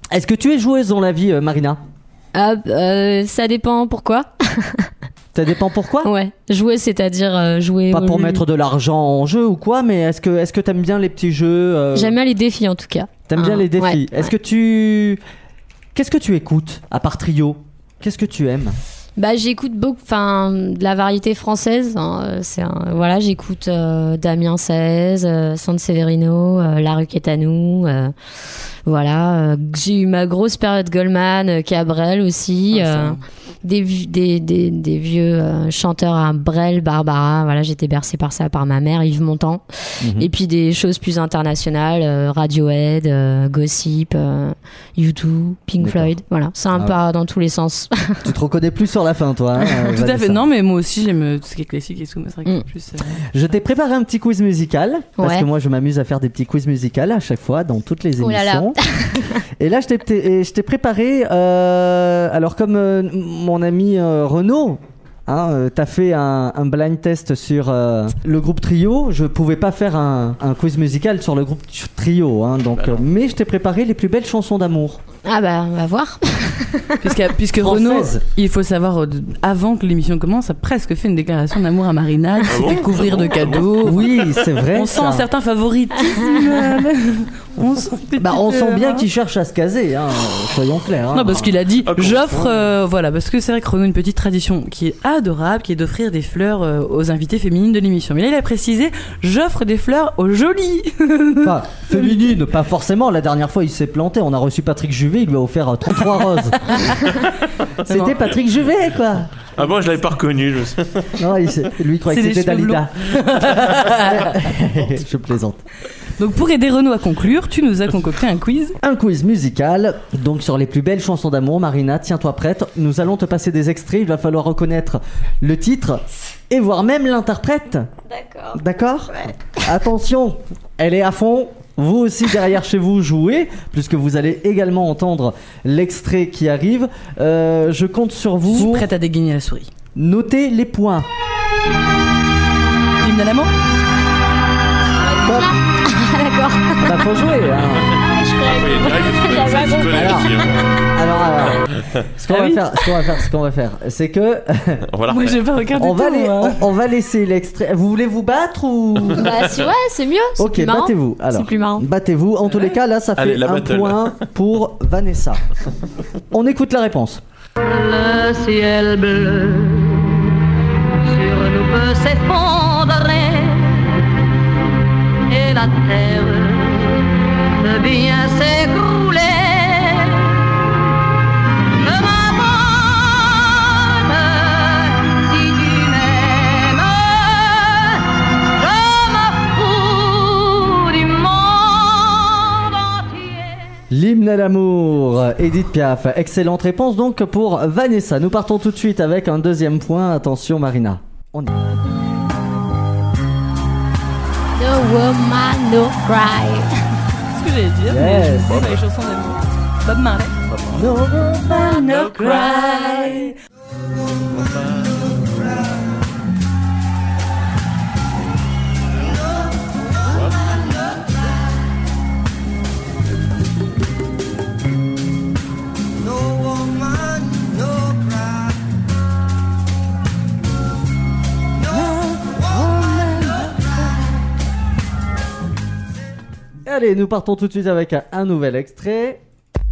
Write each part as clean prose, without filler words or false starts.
Est-ce que tu es joueuse dans la vie, Marina? Ça dépend pourquoi. Ça dépend pourquoi? Ouais, jouer, c'est-à-dire jouer. Pas pour mettre de l'argent en jeu ou quoi, mais est-ce que t'aimes bien les petits jeux? J'aime bien les défis en tout cas. T'aimes bien les défis. Ouais, Est-ce que qu'est-ce que tu écoutes à part Trio? Qu'est-ce que tu aimes? Bah, j'écoute beaucoup, de la variété française. Hein, voilà, j'écoute Damien 16, Sanseverino, La Rue Quétanou. Voilà, j'ai eu ma grosse période Goldman, Cabrel aussi. Des vieux chanteurs à Brel, Barbara. Voilà, j'étais bercée par ça, par ma mère, Yves Montand. Et puis des choses plus internationales, Radiohead, Gossip, U2, Pink Floyd. Voilà, c'est un peu dans tous les sens. Tu te reconnais plus sur la fin, toi. Tout à fait. Non, mais moi aussi, j'aime tout ce qui est classique et tout. Mais c'est vrai que plus. Je t'ai préparé un petit quiz musical parce que moi, je m'amuse à faire des petits quiz musicaux à chaque fois dans toutes les émissions. Oh là là. Et là, je t'ai préparé. Alors, comme mon ami Renaud, t'as fait un blind test sur le groupe Trio. Je pouvais pas faire un quiz musical sur le groupe Trio, mais je t'ai préparé les plus belles chansons d'amour. Ah bah, on va voir. Puisque Renaud, il faut savoir, avant que l'émission commence, a presque fait une déclaration d'amour à Marina, qui s'est fait couvrir de cadeaux. Oui, c'est vrai. On sent un certain favoritisme. On sent bien qu'il cherche à se caser, soyons clairs. Non, parce qu'il a dit, j'offre, voilà, parce que c'est vrai que Renaud a une petite tradition qui est adorable, qui est d'offrir des fleurs aux invités féminines de l'émission. Mais là, il a précisé, j'offre des fleurs aux jolies. Enfin, féminines, pas forcément. La dernière fois, il s'est planté. On a reçu Patrick Juvet, il lui a offert 33 roses. C'était Patrick Juvet, quoi. Ah bon, je l'avais pas reconnu. Non, lui, il croyait que c'était Dalida. Je plaisante. Donc pour aider Renaud à conclure, tu nous as concocté un quiz. Un quiz musical, donc sur les plus belles chansons d'amour. Marina, tiens-toi prête. Nous allons te passer des extraits. Il va falloir reconnaître le titre et voire même l'interprète. D'accord. Ouais. Attention, elle est à fond. Vous aussi derrière chez vous jouez, puisque vous allez également entendre l'extrait qui arrive. Je compte sur vous. Je suis prête à dégainer la souris. Notez les points. Hymne à l'amour. D'accord. Bah faut jouer. Alors, ce qu'on va faire, c'est que moi j'ai pas regardé. On va laisser l'extrait. Vous voulez vous battre ou? Bah si, ouais, c'est mieux. C'est ok, plus marrant. battez-vous. Alors, c'est plus marrant. Battez-vous. En tous les cas, là, ça fait un point pour Vanessa. On écoute la réponse. Le ciel bleu sur nous peut s'effondrer et la terre peut bien s'écrouler. Je m'abonne si tu m'aimes, je me fous du monde entier. L'hymne à l'amour, Edith Piaf. Excellente réponse donc pour Vanessa. Nous partons tout de suite avec un deuxième point. Attention Marina. On y va. No woman, no cry. C'est ce que j'allais dire, mais je sais, les chansons d'amour. Bob Marley. No woman, no cry. Allez, nous partons tout de suite avec un nouvel extrait.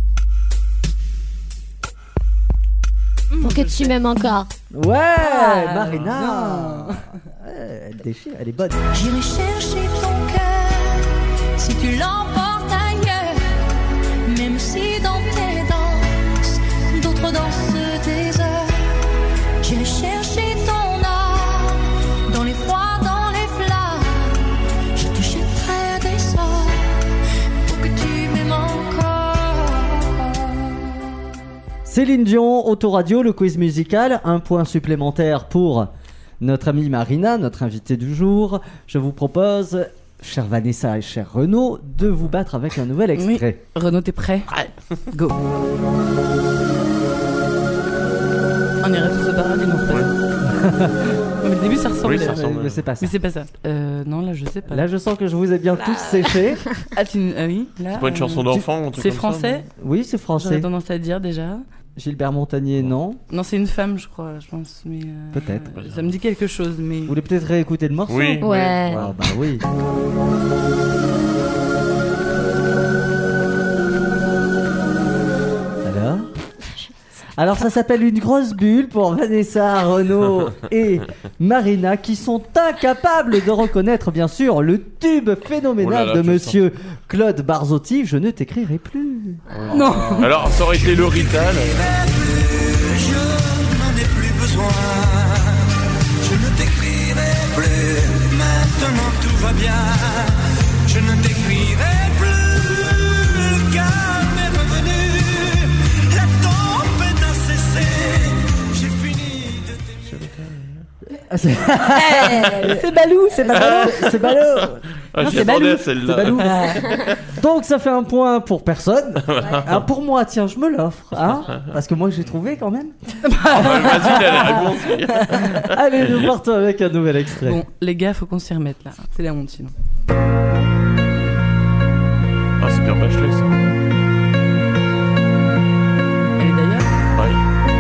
Pour que tu m'aimes encore. Ouais, Marina. Elle déchire, elle est bonne. J'irai chercher ton cœur si tu l'emportes ailleurs, même si dans tes danses d'autres dansent des heures. J'irai chercher ton âme dans les froids, dans les flammes. Je te jetterai des sorts pour que tu m'aimes encore. Céline Dion, Autoradio, le quiz musical. Un point supplémentaire pour notre amie Marina, notre invitée du jour. Je vous propose, chère Vanessa et cher Renaud, de vous battre avec un nouvel extrait. Oui. Renaud, t'es prêt? Ouais. Go. On irait tous au paradis, mon frère. Mais le début, ça ressemble. Oui, ça ressemble. Mais c'est pas ça. Mais c'est pas ça. Non, là, je sais pas. Là, je sens que je vous ai bien tous séchés. Ah, oui, là. C'est pas une chanson d'enfant ou un truc C'est comme ça, français. Oui, c'est J'aurais français. tendance à dire déjà. Gilbert Montagnier, non. Non, c'est une femme, je crois, je pense. Mais Peut-être. ça me dit quelque chose, mais. Vous voulez peut-être réécouter le morceau? Oui. Ouais. Ah, bah oui. Alors ça s'appelle Une grosse bulle pour Vanessa, Renaud et Marina qui sont incapables de reconnaître bien sûr le tube phénoménal Oh là là, de je monsieur Claude Barzotti. Je ne t'écrirai plus. Non. Alors, ça aurait été le Rital. Je n'en ai plus besoin. Je ne t'écrirai plus. Maintenant tout va bien. Je ne t'écrirai plus. Car m'est revenu. La tempête a cessé. J'ai fini de t'aimer. C'est Balou, c'est Balou. C'est ballot. Ah, Non, j'y c'est attendais Balou. à celle-là. C'est Balou. Donc ça fait un point pour personne. Ah, pour moi, tiens, je me l'offre, hein, parce que moi j'ai trouvé quand même. Vas-y, la réponse. Allez, nous partons avec un nouvel extrait. Bon, les gars, faut qu'on s'y remette là. C'est la honte sinon. Ah, c'est Pierre Bachelet, ça. Elle est d'ailleurs. Ouais.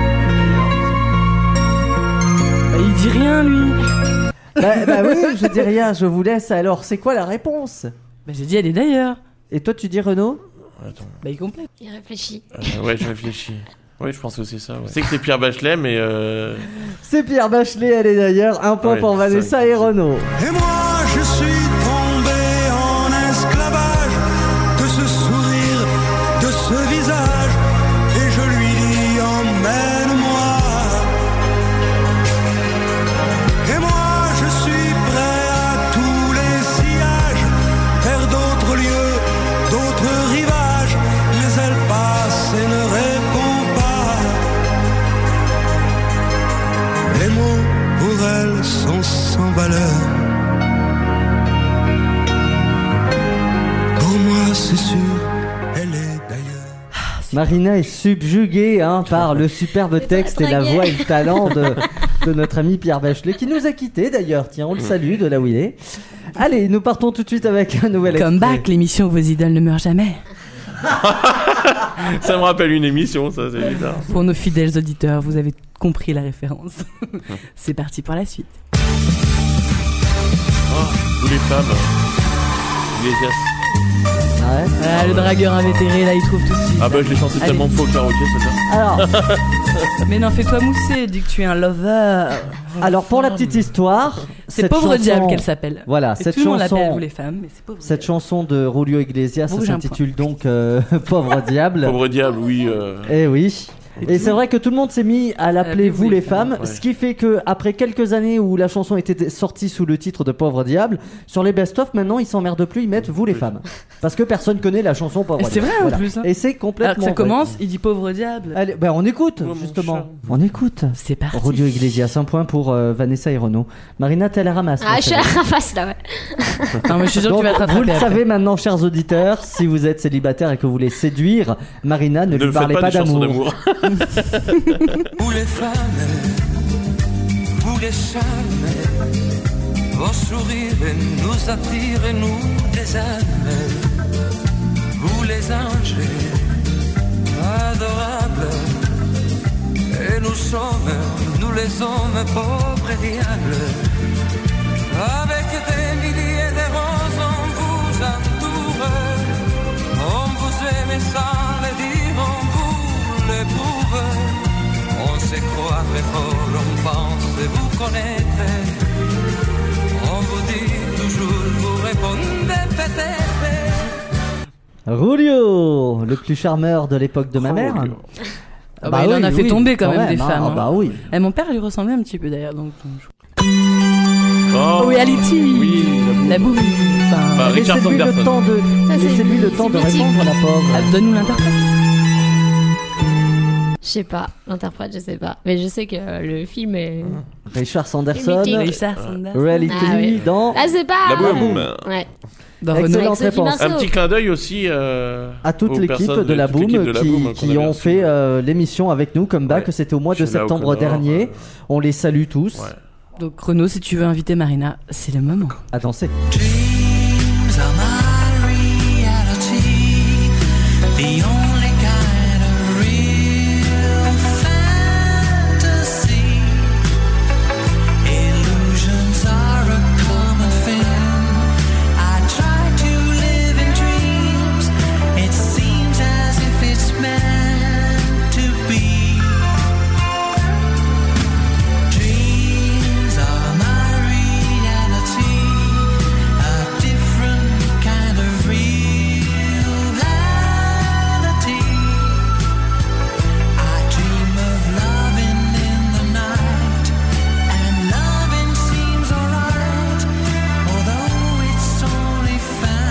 Bah, il dit rien, lui. Bah oui, je dis rien, je vous laisse. Alors, c'est quoi la réponse? Bah, j'ai dit elle est d'ailleurs. Et toi, tu dis Renaud? Attends. Bah, il complète. Il réfléchit. Ouais, je réfléchis. Oui, je pense que c'est ça. Ouais. C'est que c'est Pierre Bachelet, mais C'est Pierre Bachelet, elle est d'ailleurs. Un point Ouais, pour ça, Vanessa et Renaud. Et moi je suis tombé en esclavage de ce sourire, de ce visage. Et je lui dis emmène-moi. Et moi je suis prêt à tous les sillages, vers d'autres lieux, d'autres rivages. Mais elle passe et ne répond pas. Les mots pour elle sont sans valeur. Pour moi c'est sûr, elle est d'ailleurs. Marina est subjuguée par le superbe texte et la voix et le talent de notre ami Pierre Bachelet, qui nous a quittés d'ailleurs. Tiens, on le salue de là où il est. Allez, nous partons tout de suite avec un nouvel extrait. Comeback, l'émission où vos idoles ne meurent jamais. ça me rappelle une émission, ça, c'est bizarre. Pour nos fidèles auditeurs, vous avez compris la référence. C'est parti pour la suite. Oh, tous les femmes. Iglesias. Ouais. Ah, le dragueur invétéré, là, il trouve tout de suite. Ah bah je l'ai chanté Allez. tellement faux au karaoké, celle-là. Alors, Mais non, fais-toi mousser, dis que tu es un lover. alors pour la petite histoire, C'est cette Pauvre chanson- Diable qu'elle s'appelle. Voilà, Et cette tout le monde chanson, l'appelle, vous les femmes, mais c'est Pauvre cette Diable. chanson de Julio Iglesias, ça Rouge, un s'intitule donc Pauvre Diable. Pauvre diable, oui. Eh oui. Et c'est vrai que tout le monde s'est mis à l'appeler Vous les femmes, ouais. ce qui fait que après quelques années où la chanson était sortie sous le titre de Pauvre Diable, sur les best-of maintenant ils s'emmerdent plus, ils mettent Vous les femmes, parce que personne connaît la chanson Pauvre Et Diable. c'est vrai, en Voilà. plus, hein. Et c'est Alors complètement. que ça vrai. commence, il dit Pauvre Diable. Allez, ben on écoute mon justement. chat. On écoute. C'est parti. Julio Iglesias, un point pour Vanessa et Renaud. Marina, t'es à la ramasse. Ah, ma je suis à chérie. la ramasse là, ouais. Non, mais je suis sûr que Donc, tu vas te rattraper. vous le après. savez maintenant, chers auditeurs, si vous êtes célibataire et que vous voulez séduire Marina, ne Ne lui faites parlez pas pas des chansons d'amour. d'amour. Vous les femmes, vous les charmes, vos sourires nous attirent et nous les aiment. Vous les anges, adorables, et nous sommes, nous les hommes pauvres et diables. Avec des milliers de roses on vous entoure, on vous aime sans le dire, on vous l'éprouve. On se croit très fort, on pense vous connaître. On vous dit toujours, vous répondez peut-être. Julio, le plus charmeur de l'époque de ma mère. Julio. Ah bah, il en a fait tomber quand même des femmes. Ah bah oui. Et mon père lui ressemblait un petit peu d'ailleurs. Donc, Oh, reality. oui, La boum. Enfin, Bah, Richard Laissez-lui le Sanderson. temps de, Ça, c'est- laissez-lui le temps de c'est mythique. répondre, la pauvre. donne-nous l'interprète. Je sais pas, l'interprète, je sais pas. Mais je sais que le film est. Richard Sanderson, mythique. Richard Sanderson. Reality Ah oui. dans. Ah, c'est pas. La boum. Ouais. Excellente réponse. Un petit clin d'œil aussi à toute aux l'équipe personnes de la Boom qui ont fait l'émission avec nous, Comeback, Ouais. c'était au mois de Sheila septembre O'Connor, dernier. On les salue tous. Ouais. Donc Renaud, si tu veux inviter Marina, c'est le moment. À danser. Dreams are my reality, the only kind of real fantasy. Illusions are a common thing. I try to live in dreams. It seems as if it's meant to be. Dreams are my reality, a different kind of reality. I dream of loving in the night, and loving seems alright, although it's only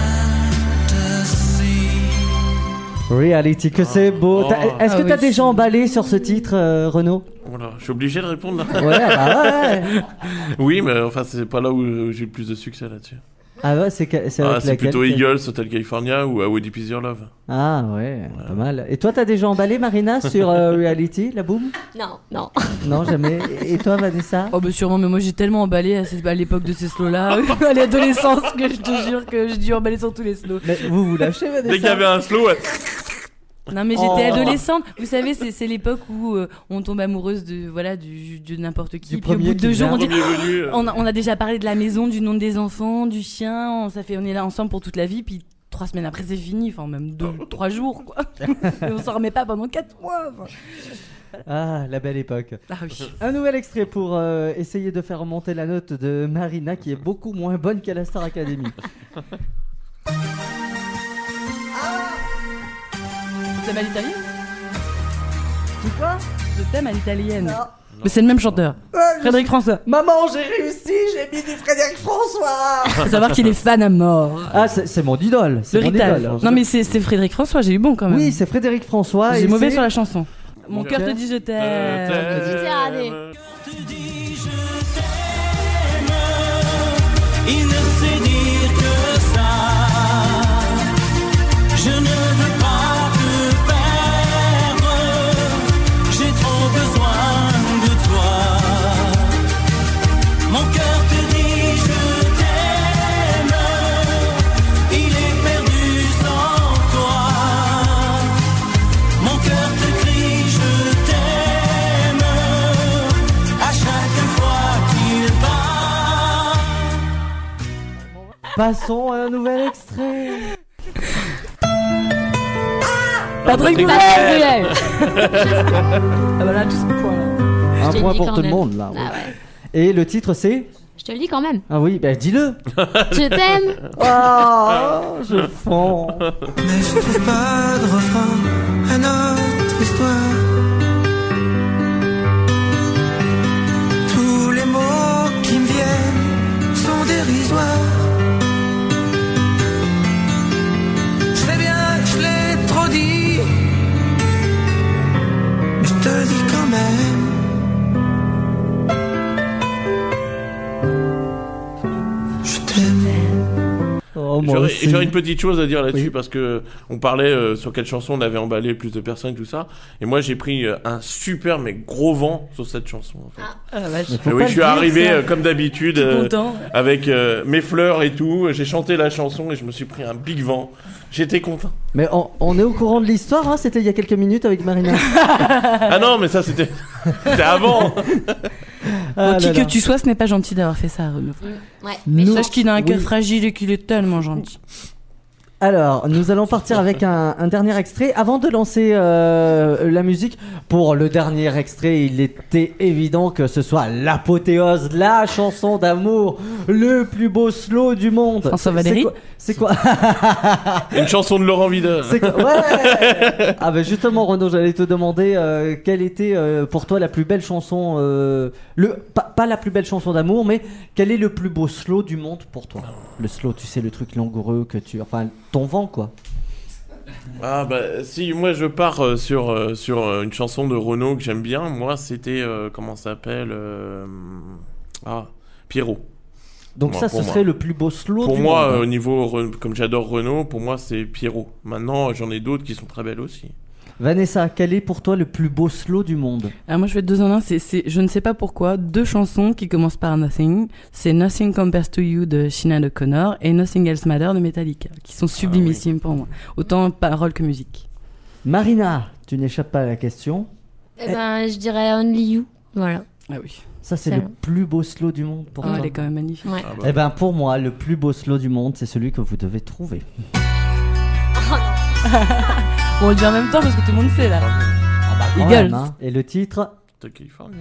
fantasy. Reality, que c'est beau. Est-ce que t'as déjà emballé sur ce titre, Renaud? Voilà, je suis obligé de répondre là. Ouais, ouais. Oui, mais enfin, c'est pas là où j'ai le plus de succès là-dessus. Ah ouais, c'est avec C'est laquelle plutôt Eagles, Hotel California ou I Would Deep Is Your Love. Ah ouais, pas mal. Et toi, t'as déjà emballé, Marina, sur Reality, la Boom? Non. Non, jamais. Et toi, Vanessa? Oh bah sûrement, mais moi j'ai tellement emballé à l'époque de ces slows-là, à l'adolescence, que je te jure que j'ai dû emballer sur tous les slows. Mais vous lâchez, Vanessa? Dès qu'il y avait un slow, Non mais j'étais adolescente, vous savez c'est l'époque où on tombe amoureuse de n'importe qui. Du Puis au premier bout de 2 qui jours vient. on a déjà parlé de la maison, du nom des enfants, du chien, on est là ensemble pour toute la vie, puis 3 semaines après c'est fini, enfin même 3 jours quoi. Et on s'en remet pas pendant 4 mois. Enfin. Ah, la belle époque. Ah oui. Un nouvel extrait pour essayer de faire remonter la note de Marina qui est beaucoup moins bonne qu'à la Star Academy. Le thème à l'italienne. Tu quoi? Le thème à l'italienne. Mais c'est le même chanteur. Frédéric François. Maman, j'ai réussi, j'ai mis du Frédéric François. Faut savoir qu'il est fan à mort. Ah, c'est mon idole. C'est Le mon Rital. idole. Non mais c'est Frédéric François, j'ai eu bon quand même. Oui, c'est Frédéric François. J'ai et mauvais c'est- sur la chanson. Mon cœur te dit je t'aime. Méditerranée. Il ne sait dire que ça. Je ne veux pas te perdre. J'ai trop besoin de toi. Mon cœur te dit je t'aime. Il est perdu sans toi. Mon cœur te crie je t'aime. À chaque fois qu'il bat. Passons à un nouvel extrait. Patrick Bruel. Ah bah là, tout ce point là. Un t'ai point dit pour quand tout le même. monde là. Ah ouais. Et le titre c'est? Je te le dis quand même. Ah oui, bah dis-le. Je t'aime. Oh, je fonds. Mais je trouve pas de refrain à notre histoire. Tous les mots qui me viennent sont dérisoires. Je sais bien, je l'ai trop dit, mais je te le dis quand même. Je t'aime. Oh, moi aussi. J'aurais une petite chose à dire là-dessus Oui. parce que on parlait sur quelle chanson on avait emballé plus de personnes tout ça et moi j'ai pris un super mais gros vent sur cette chanson en fait. Ah la vache. Mais faut Et pas oui, le je suis dire, arrivé ça. comme d'habitude Tout content. avec mes fleurs et tout, j'ai chanté la chanson et je me suis pris un big vent. J'étais content. Mais on est au courant de l'histoire, hein, c'était il y a quelques minutes avec Marina. Ah non, mais ça c'était avant. Ah Bon, qui là que là. tu sois, ce n'est pas gentil d'avoir fait ça, Renaud. Ouais. Nous- Sache qu'il a un cœur Oui. fragile et qu'il est tellement gentil. Alors, nous allons partir avec un dernier extrait. Avant de lancer la musique, pour le dernier extrait, il était évident que ce soit l'apothéose, la chanson d'amour, le plus beau slow du monde. François Valéry. C'est quoi? Une chanson de Laurent Videur. C'est quoi? Ouais. Ah ben justement, Renaud, j'allais te demander quelle était pour toi la plus belle chanson, pas la plus belle chanson d'amour, mais quel est le plus beau slow du monde pour toi? Le slow, tu sais, le truc langoureux que enfin ton vent quoi. Ah bah si, moi je pars sur une chanson de Renaud que j'aime bien. Moi c'était comment ça s'appelle Pierrot. Donc Moi, ça, ce pour serait le plus beau slow Pour du moi, monde. au niveau, comme j'adore Renaud, pour moi c'est Pierrot. Maintenant, j'en ai d'autres qui sont très belles aussi. Vanessa, quel est pour toi le plus beau slow du monde? Alors moi je vais être 2 en 1, je ne sais pas pourquoi, 2 chansons qui commencent par Nothing. C'est Nothing Compares to You de Sinéad O'Connor et Nothing Else Matters de Metallica, qui sont sublimissimes pour moi. Autant paroles que musique. Marina, tu n'échappes pas à la question. Eh ben, je dirais Only You. Voilà. Ah oui. Ça, c'est C'est le vrai. plus beau slow du monde pour toi. Elle est quand même magnifique. Ouais. Ah bah. Eh ben, pour moi, le plus beau slow du monde, c'est celui que vous devez trouver. On le dit en même temps parce que tout le monde sait là. Quand Eagles. même, hein. Et le titre, Hotel California.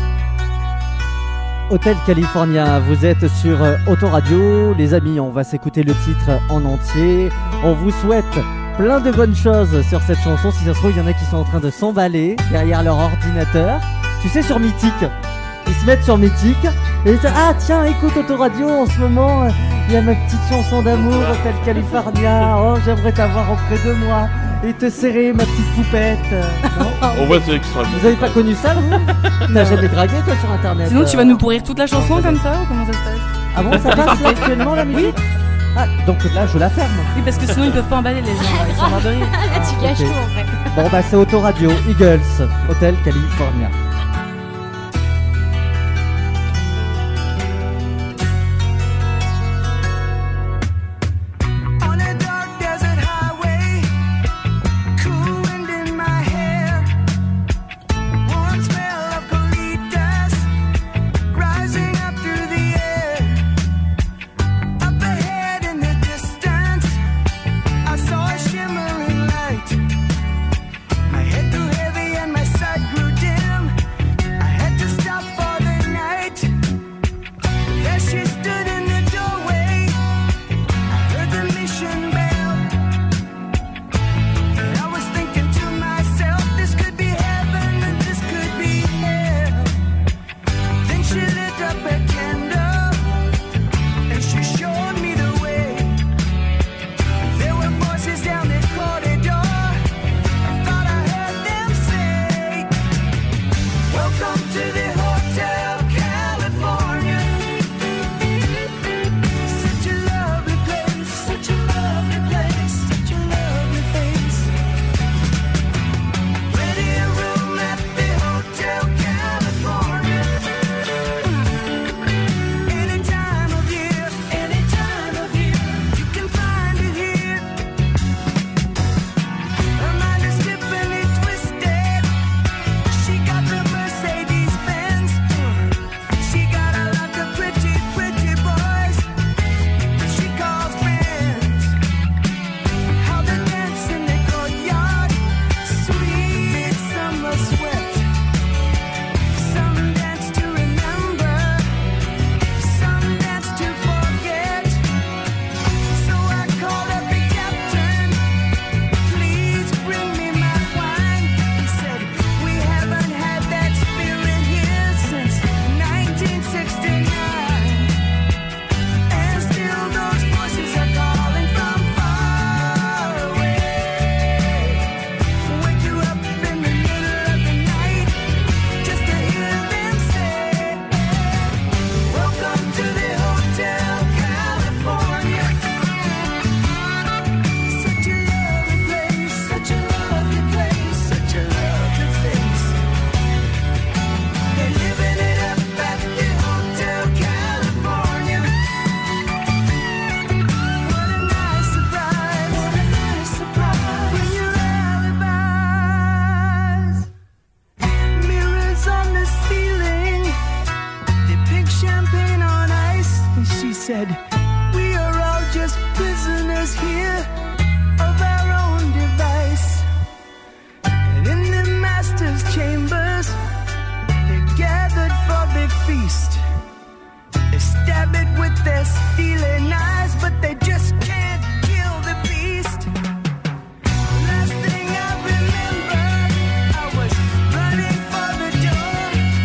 Hotel California. Vous êtes sur Autoradio. Les amis, on va s'écouter le titre en entier. On vous souhaite plein de bonnes choses sur cette chanson. Si ça se trouve, il y en a qui sont en train de s'emballer derrière leur ordinateur. Tu sais, sur Mythique. Ils se mettent sur Mythique et ils disent, ah tiens, écoute Autoradio, en ce moment, il y a ma petite chanson d'amour, Hotel California. Oh, j'aimerais t'avoir auprès de moi et te serrer ma petite poupette. Non, On voit ceux qui sont vous avez pas connu ça, vous? T'as jamais dragué, toi, sur Internet? Sinon tu vas nous pourrir toute la chanson comme ça ou comment ça se passe? Ah bon, ça passe là, actuellement, la musique? Ah, donc là, je la ferme. Oui parce que sinon ils peuvent pas emballer les gens, ils sont morts de rire. Là, tu gâches ok. tout en fait. Bon, bah, c'est Autoradio, Eagles, Hotel California. On a dark desert highway, cool wind in my hair, warm smell of colitas rising up through the air. Up ahead in the distance, I saw a shimmering light. My head grew heavy and my sight grew dim. I had to stop for the night. There she stood in the doorway. Heard the mission bell. And I was thinking to myself, this could be heaven and this could be hell. Then she lit up a candle and she showed me the way. There were voices down the corridor. I thought I heard them say, welcome to the Hotel California. Such a lovely place, such a lovely place, such a lovely face. Ready a room at the Hotel California. Any time of year, you can find it here. Her mind is Tiffany twisted. She got the Mercedes Benz. She got a lot of pretty, pretty boys she calls friends. How they dance in the courtyard, sweet summer sweat. Some dance to remember, some dance to forget. So I called up the captain, please bring me my wine. He said, we haven't had that spirit here since 1969. And still those voices are calling from far away. Wake you up in the middle of the night just to hear them say, welcome to the Hotel California. Such a lovely place, such a lovely place, such a lovely face. They're living it up at the Hotel California. What a nice surprise, what a nice surprise. Bring your alibis. Mirrors on the ceiling, they pink champagne on ice. And she said, we are all just prisoners here of our own device. And in the master's chambers, they're gathered for the feast. They stab it with their stealing eyes, but they just can't kill the beast. Last thing I remember, I was running for the door.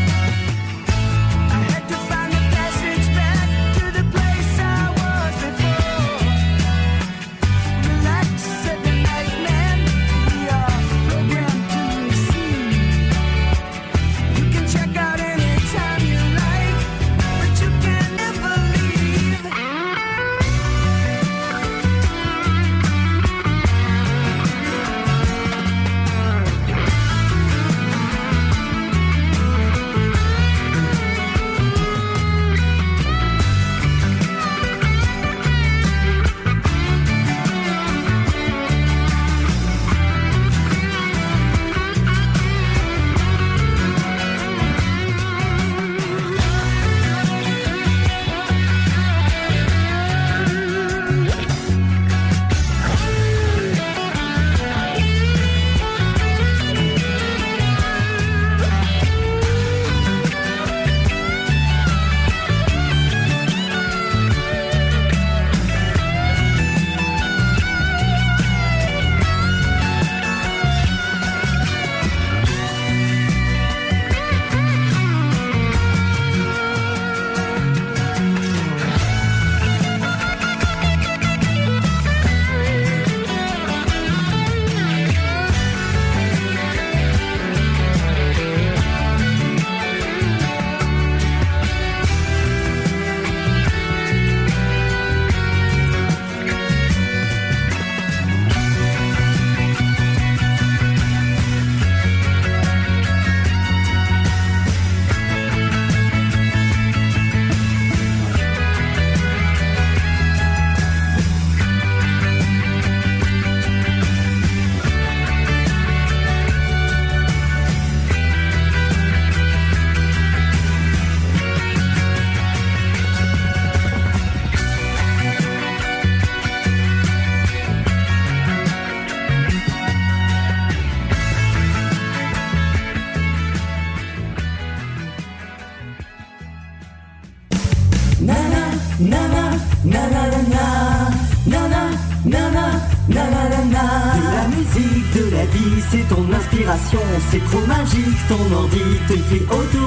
I had to find the passage back to the place I was before. Relax, said the night man, we are programmed to receive. You can check out anytime you like, but you can never leave. inspiration, c'est trop magique. Ton ordi te crie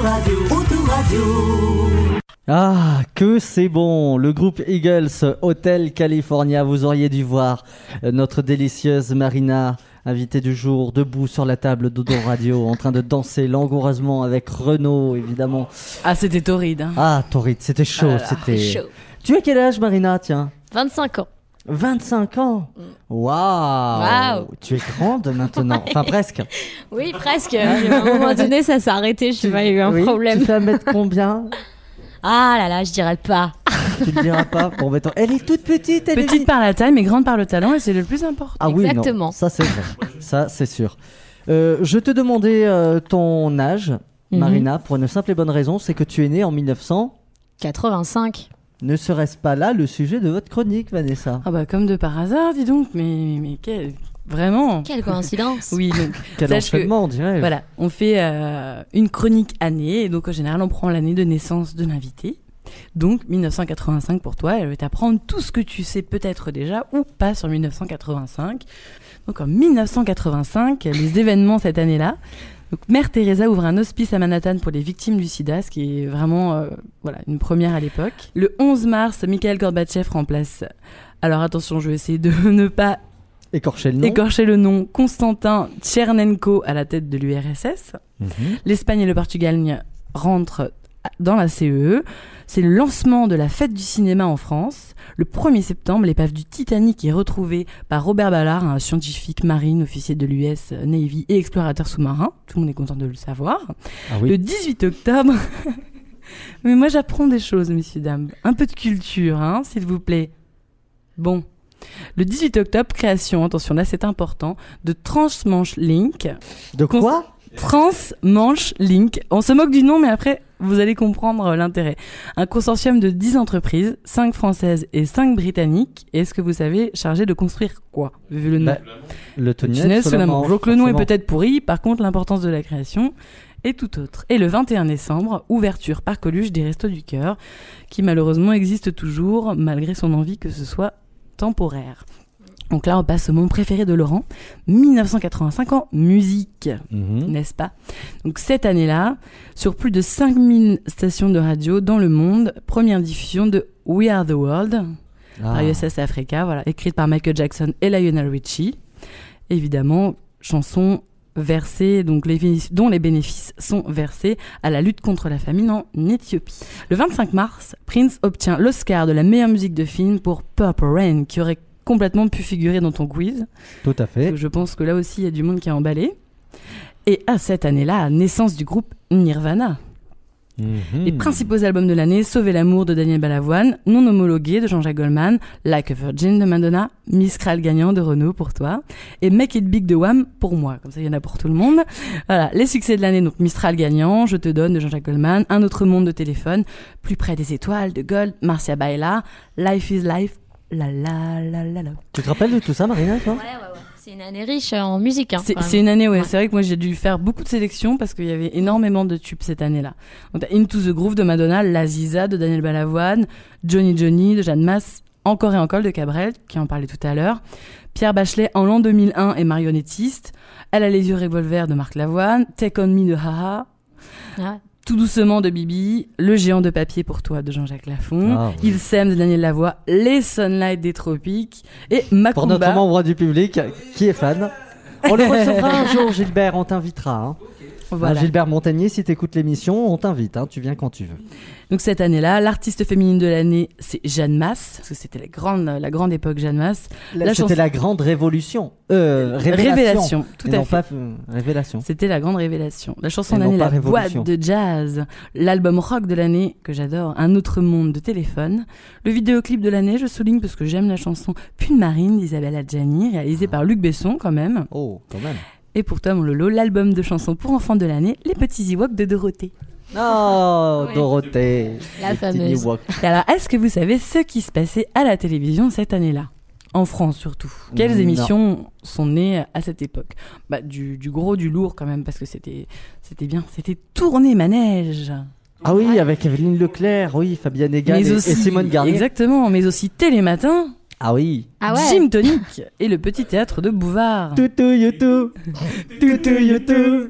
Autoradio. Ah, que c'est bon. Le groupe Eagles, Hotel California. Vous auriez dû voir notre délicieuse Marina, invitée du jour, debout sur la table d'Autoradio, en train de danser langoureusement avec Renaud, évidemment. Ah, c'était torride. Hein. Ah, torride, c'était chaud. C'était chaud. Tu as quel âge, Marina? Tiens. 25 ans. 25 ans. Waouh. Tu es grande maintenant. Enfin, presque. Oui, presque. À un moment donné, ça s'est arrêté. Je sais pas, il y a eu un problème. Tu fais 1m combien? Ah là là, je dirais pas. Tu le diras pas. Bon, mettons, elle est toute petite. Petite par la taille, mais grande par le talent, et c'est le plus important. Ah oui, exactement. Non, ça c'est vrai. Ça c'est sûr. Je te demandais ton âge, Marina, pour une simple et bonne raison, c'est que tu es née en 1985. Ne serait-ce pas là le sujet de votre chronique, Vanessa? Ah bah comme de par hasard, dis donc, mais quel... Vraiment. Quelle coïncidence. Oui, donc quel enchaînement, on dirait. Voilà, on fait une chronique année, et donc en général on prend l'année de naissance de l'invité. Donc 1985 pour toi, elle va t'apprendre tout ce que tu sais peut-être déjà ou pas sur 1985. Donc en 1985, les événements cette année-là. Donc, Mère Teresa ouvre un hospice à Manhattan pour les victimes du sida, ce qui est vraiment une première à l'époque. Le 11 mars, Mikhail Gorbatchev remplace, alors attention, je vais essayer de ne pas écorcher le nom, Konstantin Tchernenko à la tête de l'URSS. L'Espagne et le Portugal rentrent dans la CEE. C'est le lancement de la fête du cinéma en France. Le 1er septembre, l'épave du Titanic est retrouvée par Robert Ballard, un scientifique marine, officier de l'US Navy et explorateur sous-marin. Tout le monde est content de le savoir. Ah oui. Le 18 octobre... Mais moi, j'apprends des choses, messieurs, dames. Un peu de culture, hein, s'il vous plaît. Bon. Le 18 octobre, création, attention, là, c'est important, de Transmanche Link. De quoi ? Transmanche Link. On se moque du nom, mais après, vous allez comprendre l'intérêt. Un consortium de 10 entreprises, 5 françaises et 5 britanniques. Et est-ce que vous savez, chargé de construire quoi ? Vu le nom. Le tunnel sous la Manche. Donc le nom est peut-être pourri, par contre, l'importance de la création est tout autre. Et le 21 décembre, ouverture par Coluche des Restos du Cœur, qui malheureusement existe toujours, malgré son envie que ce soit temporaire. Donc là, on passe au moment préféré de Laurent, 1985 en musique, n'est-ce pas ? Donc cette année-là, sur plus de 5000 stations de radio dans le monde, première diffusion de We Are the World, par USS Africa, voilà, écrite par Michael Jackson et Lionel Richie. Évidemment, chanson versée, donc dont les bénéfices sont versés à la lutte contre la famine en Éthiopie. Le 25 mars, Prince obtient l'Oscar de la meilleure musique de film pour Purple Rain, qui aurait complètement pu figurer dans ton quiz. Tout à fait. Je pense que là aussi, il y a du monde qui a emballé. Et à cette année-là, naissance du groupe Nirvana. Les principaux albums de l'année: Sauver l'amour de Daniel Balavoine, Non homologué de Jean-Jacques Goldman, Like a Virgin de Madonna, Mistral gagnant de Renaud pour toi, et Make It Big de Wham pour moi. Comme ça, il y en a pour tout le monde. Voilà, les succès de l'année, donc Mistral gagnant, Je te donne de Jean-Jacques Goldman, Un autre monde de Téléphone, Plus près des étoiles de Gold, Marcia Baila, Life is Life, la la la la la. Tu te rappelles de tout ça, Marina, toi ? Ouais. C'est une année riche en musique. Hein, c'est une année, ouais. C'est vrai que moi j'ai dû faire beaucoup de sélections parce qu'il y avait énormément de tubes cette année-là. Donc t'as Into the Groove de Madonna, L'Aziza de Daniel Balavoine, Johnny Johnny de Jeanne Masse, Encore et encore de Cabrel, qui en parlait tout à l'heure, Pierre Bachelet en l'an 2001 et marionnettiste, Elle a les yeux revolver de Marc Lavoine, Take on Me de Haha. Ah. Tout doucement de Bibi, Le géant de papier pour toi de Jean-Jacques Lafont, Il s'aime de Daniel Lavoie, Les Sunlight des Tropiques et Macumba. Pour notre membre du public qui est fan. On le recevra un jour, Gilbert, on t'invitera. Hein. Voilà. Gilbert Montagnier, si t'écoutes l'émission, on t'invite, hein, tu viens quand tu veux. Donc cette année-là, l'artiste féminine de l'année, c'est Jeanne Masse, parce que c'était la grande époque Jeanne Masse. C'était la grande révolution. Révélation, tout à fait. Pas révélation. C'était la grande révélation. La chanson de l'année, la boîte de jazz. L'album rock de l'année, que j'adore, Un autre monde de Téléphone. Le vidéoclip de l'année, je souligne parce que j'aime la chanson Pull Marine d'Isabelle Adjani, réalisée par Luc Besson quand même. Oh, quand même. Et pour toi, mon Lolo, l'album de chansons pour enfants de l'année, Les Petits Ewoks de Dorothée. Oh, oui. Dorothée. La fameuse. Et alors, est-ce que vous savez ce qui se passait à la télévision cette année-là ? En France surtout. Quelles émissions sont nées à cette époque ? Du gros, du lourd quand même, parce que c'était bien. C'était Tourner Manège. Ah oui, avec Evelyne Leclerc, oui, Fabienne Egal et Simone Garnier. Exactement, mais aussi Télématin. Ah oui. Ah ouais. Gym Tonic et le petit théâtre de Bouvard. Toutou youtou. Toutou youtou.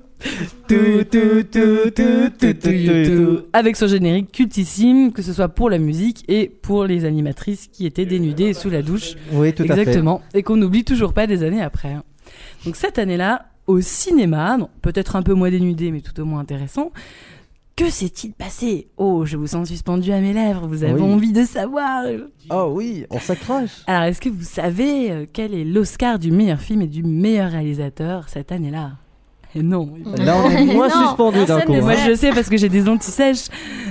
Avec son générique cultissime, que ce soit pour la musique et pour les animatrices qui étaient dénudées sous la douche. Oui, tout à fait. Exactement. Et qu'on n'oublie toujours pas des années après. Donc cette année-là, au cinéma, non, peut-être un peu moins dénudé, mais tout au moins intéressant. Que s'est-il passé ? Oh, je vous sens suspendu à mes lèvres, vous avez envie de savoir. Oh oui, on s'accroche. Alors, est-ce que vous savez quel est l'Oscar du meilleur film et du meilleur réalisateur cette année-là ? Et non. Là, on est moins suspendu d'un coup. Moi, je sais parce que j'ai des anti-sèches.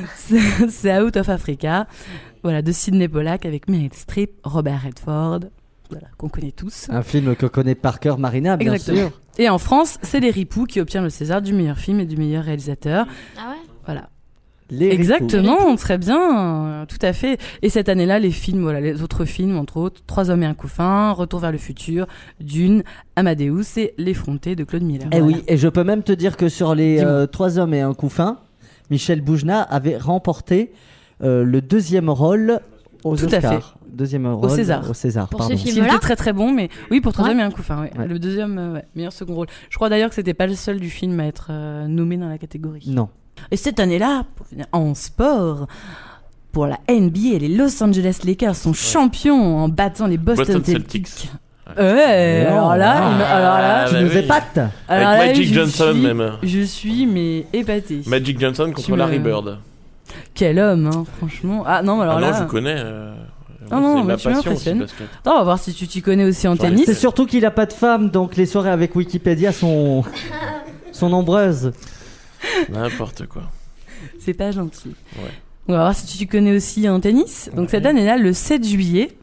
C'est Out of Africa, voilà, de Sidney Pollack avec Meryl Streep, Robert Redford, voilà, qu'on connaît tous. Un film que connaît par cœur Marina, bien sûr. Et en France, c'est Les Ripoux qui obtient le César du meilleur film et du meilleur réalisateur. Ah ouais ? Voilà. Les Exactement, très bien, tout à fait. Et cette année-là, les films, voilà, les autres films, entre autres, 3 hommes et un couffin, Retour vers le futur, Dune, Amadeus et L'Effronté de Claude Miller. Eh oui, et je peux même te dire que sur les 3 hommes et un couffin, Michel Boujna avait remporté le deuxième rôle aux Oscars. Tout à fait. Deuxième rôle au César. Pour pardon. ce film. Il était très très bon, mais oui, pour 3 hommes et un couffin. Ouais. Ouais. Le deuxième, meilleur second rôle. Je crois d'ailleurs que c'était pas le seul du film à être nommé dans la catégorie. Non. Et cette année-là, pour finir en sport, pour la NBA, les Los Angeles Lakers sont champions en battant les Boston Celtics. Ouais, alors là, tu nous épates. Avec Magic Johnson même. Je suis mais épaté. Magic Johnson contre Larry Bird. Quel homme, hein, franchement. Ah non, alors là. Non, je connais. Non, c'est mais ma tu passion aussi, m'impressionnes. basket. Attends, on va voir si tu t'y connais aussi en tennis. C'est surtout qu'il a pas de femme, donc les soirées avec Wikipédia sont nombreuses. N'importe quoi. C'est pas gentil. Ouais. On va voir si tu t'y connais aussi en tennis. Donc cette année-là, le 7 juillet,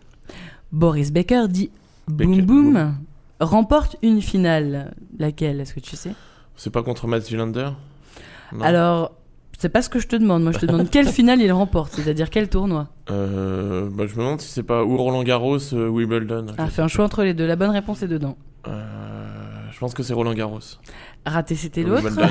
Boris Becker dit Boum Boum remporte une finale. Laquelle, est-ce que tu sais ? C'est pas contre Mats Wilander ? Non. Alors, c'est pas ce que je te demande. Moi, je te demande quelle finale il remporte, c'est-à-dire quel tournoi. Je me demande si c'est pas ou Roland Garros, Wimbledon. Ah, fais un choix entre les deux. La bonne réponse est dedans. Je pense que c'est Roland Garros. Raté, c'était l'autre. Wimbledon.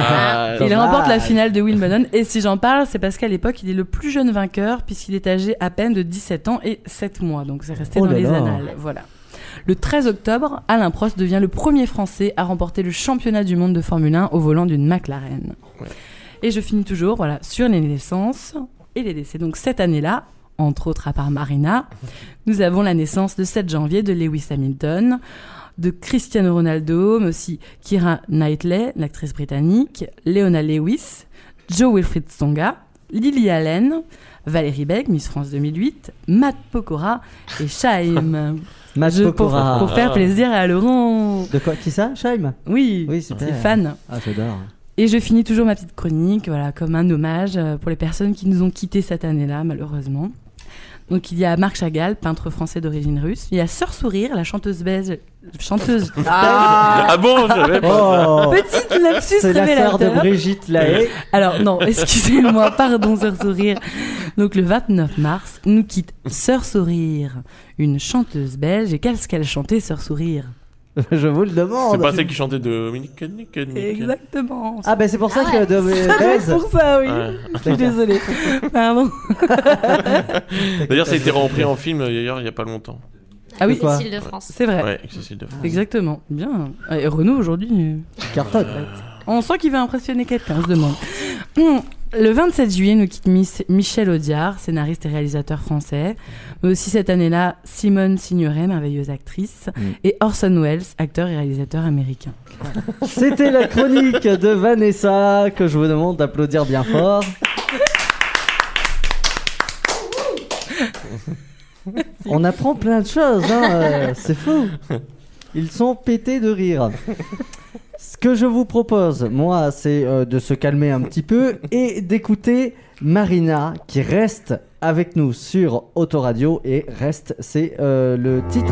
Il remporte la finale de Wimbledon. Et si j'en parle, c'est parce qu'à l'époque, il est le plus jeune vainqueur, puisqu'il est âgé à peine de 17 ans et 7 mois. Donc, c'est resté dans les annales. Voilà. Le 13 octobre, Alain Prost devient le premier Français à remporter le championnat du monde de Formule 1 au volant d'une McLaren. Ouais. Et je finis toujours, voilà, sur les naissances et les décès. Donc, cette année-là, entre autres, à part Marina, nous avons la naissance le 7 janvier de Lewis Hamilton, de Cristiano Ronaldo, mais aussi Keira Knightley, l'actrice britannique, Leona Lewis, Joe Wilfried Tsonga, Lily Allen, Valérie Beck, Miss France 2008, Matt Pokora et Shaim. Matt Pokora. Pour faire plaisir à Laurent. De quoi ? Qui ça ? Shaim ? Oui, c'est fan. Ah, j'adore. Et je finis toujours ma petite chronique, voilà, comme un hommage pour les personnes qui nous ont quittés cette année-là, malheureusement. Donc il y a Marc Chagall, peintre français d'origine russe. Il y a Sœur Sourire, la chanteuse belge. Ah bon, j'avais pas. Petite lapsus c'est révélateur. C'est la sœur de Brigitte Lahaye. Alors non, excusez-moi, pardon Sœur Sourire. Donc le 29 mars, nous quitte Sœur Sourire, une chanteuse belge. Et qu'est-ce qu'elle chantait, Sœur Sourire ? Je vous le demande. C'est pas celle qui chantait Dominique. Exactement. Ah ben c'est pour ça que c'est pour ça, oui. Ouais. Je suis désolée. Pardon. D'ailleurs, ça a été repris en film d'ailleurs il y a pas longtemps. Ah oui, Cécile de France. C'est vrai. Ouais, Cécile de France. Exactement. Bien. Et Renaud aujourd'hui. Cartonne. On sent qu'il va impressionner quelqu'un, on se demande. Le 27 juillet, nous quitte Michel Audiard, scénariste et réalisateur français. Mais aussi cette année-là, Simone Signoret, merveilleuse actrice. Et Orson Welles, acteur et réalisateur américain. C'était la chronique de Vanessa, que je vous demande d'applaudir bien fort. On apprend plein de choses, hein, c'est fou. Ils sont pétés de rire. Ce que je vous propose, moi, c'est de se calmer un petit peu et d'écouter Marina qui reste avec nous sur Autoradio. Et reste, c'est le titre.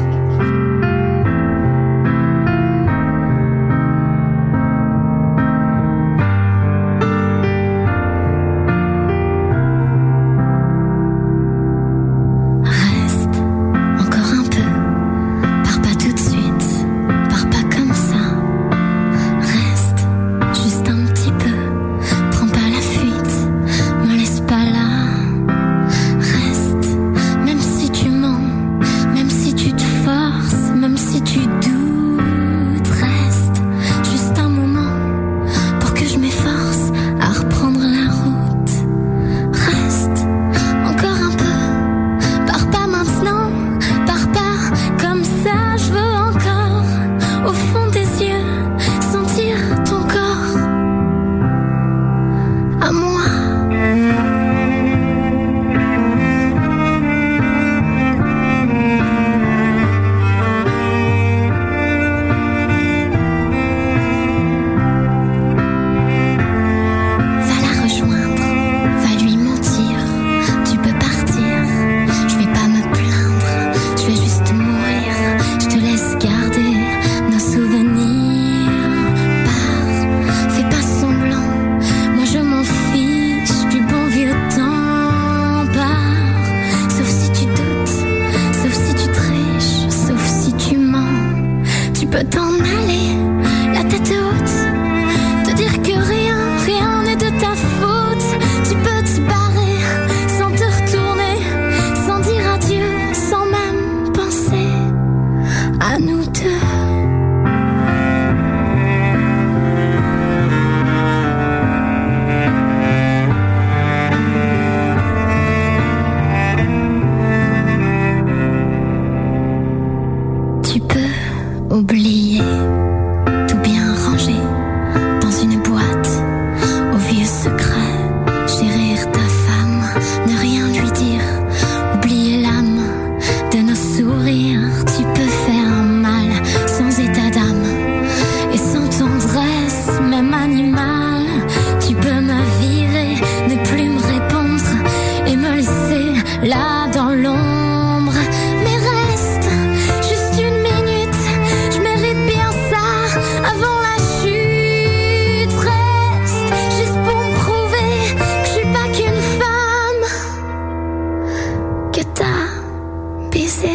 Même si tu mens, même comme animal. Tu peux me virer, ne plus me répondre et me laisser là dans l'ombre. Mais reste juste une minute, je mérite bien ça avant la chute. Reste juste pour me prouver que je suis pas qu'une femme que t'as baisé.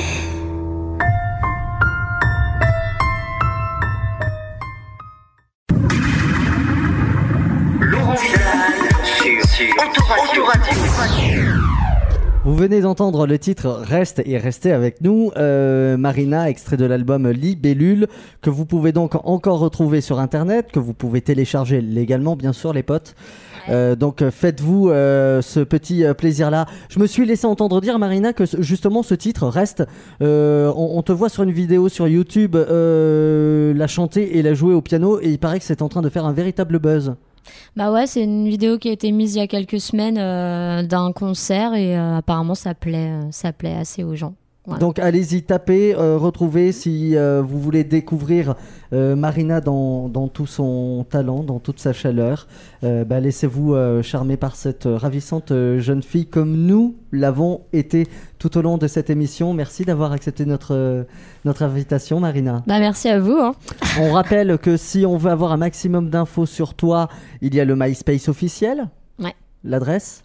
Vous venez d'entendre le titre Reste et restez avec nous, Marina, extrait de l'album Libellule, que vous pouvez donc encore retrouver sur internet, que vous pouvez télécharger légalement bien sûr les potes. Donc faites-vous ce petit plaisir-là. Je me suis laissé entendre dire, Marina, que justement ce titre Reste, on te voit sur une vidéo sur YouTube la chanter et la jouer au piano, et il paraît que c'est en train de faire un véritable buzz. Bah ouais, c'est une vidéo qui a été mise il y a quelques semaines d'un concert et apparemment ça plaît assez aux gens. Voilà. Donc allez-y, tapez, retrouvez si vous voulez découvrir Marina dans tout son talent, dans toute sa chaleur. Laissez-vous charmer par cette ravissante jeune fille comme nous l'avons été tout au long de cette émission. Merci d'avoir accepté notre invitation, Marina. Bah merci à vous. On rappelle que si on veut avoir un maximum d'infos sur toi, il y a le MySpace officiel. Ouais. L'adresse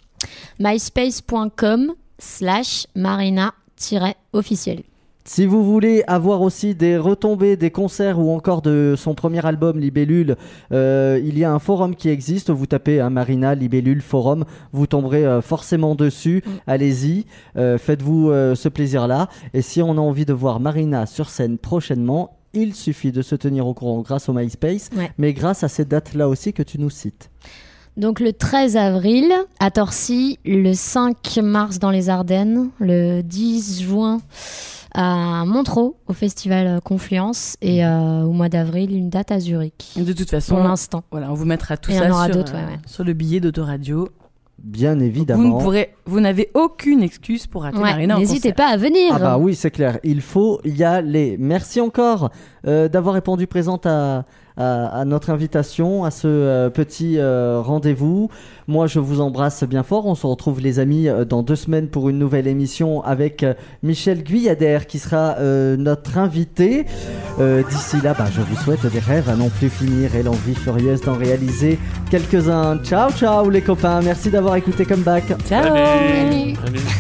myspace.com/Marina-officiel. Si vous voulez avoir aussi des retombées, des concerts ou encore de son premier album Libellule, il y a un forum qui existe. Vous tapez Marina Libellule Forum, vous tomberez forcément dessus. Allez-y, faites-vous ce plaisir-là. Et si on a envie de voir Marina sur scène prochainement, il suffit de se tenir au courant grâce au MySpace, mais grâce à ces dates-là aussi que tu nous cites. Donc le 13 avril à Torcy, le 5 mars dans les Ardennes, le 10 juin à Montreux au festival Confluence et au mois d'avril une date à Zurich. De toute façon, pour l'instant. Voilà, on vous mettra tout et ça sur le billet d'Autoradio. Bien évidemment. Vous n'avez aucune excuse pour rater Marina en concert. N'hésitez pas à venir. Ah bah oui, c'est clair, il faut y aller. Merci encore d'avoir répondu présente à notre invitation, à ce petit rendez-vous. Moi, je vous embrasse bien fort. On se retrouve, les amis, dans 2 semaines pour une nouvelle émission avec Michel Guyader qui sera notre invité. D'ici là, je vous souhaite des rêves à non plus finir et l'envie furieuse d'en réaliser quelques-uns. Ciao, ciao les copains. Merci d'avoir écouté Comeback. Ciao. Salut.